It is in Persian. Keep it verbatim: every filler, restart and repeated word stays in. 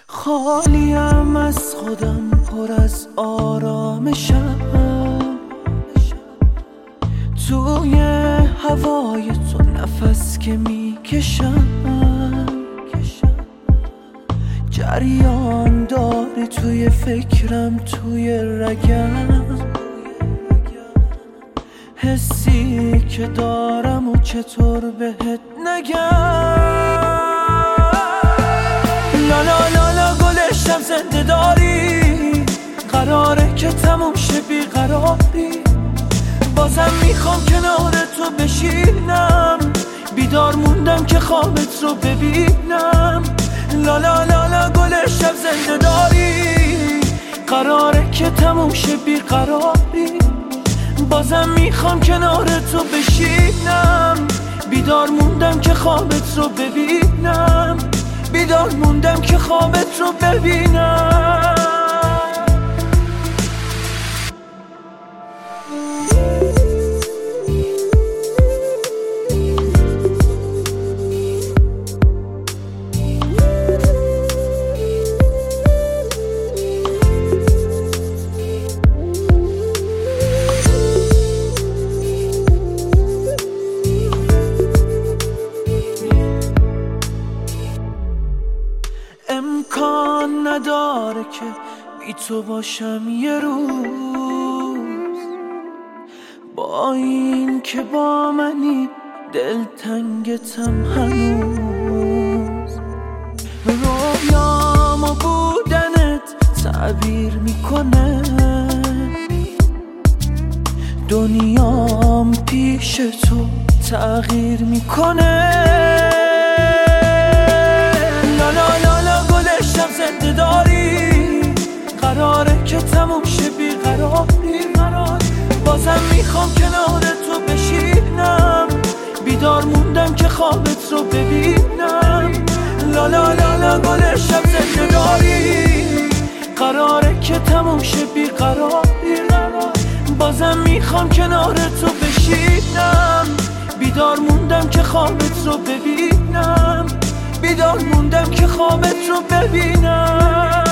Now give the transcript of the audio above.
خالیم از خودم، پر از آرامشم، توی هوای تو نفس که میکشم، جریان داری توی فکرم، توی رگم، حسی که دارم و چطور بهت نگم. لالا لالا گلشم زنده داری، قراره که تموم شه بیقراری، بازم میخوام کنار تو بشینم، بیدار موندم که خوابت رو ببینم. لالا لالا گلشم زنده داری، قراره که تموم شه بیقراری، بازم میخوام کنار تو بشینم، بیدار موندم که خوابت رو ببینم، بیدار موندم که خوابت رو ببینم. امکان نداره که بی تو باشم یه روز، با این که با منی دلتنگتم هنوز. رویام و بودنت تعبیر میکنه، دنیام پیش تو تغییر میکنه. زنده داری، قراره که تموم شه بیقراری، بازم میخوام کنار تو بشینم، بیدار موندم که خوابت رو ببینم. لالا لالا گلشم زنده داری، قراره که تموم شه بیقراری، بازم میخوام کنار تو بشینم، بیدار موندم که خوابت رو ببینم، بیدار موندم که خوابت رو ببینم.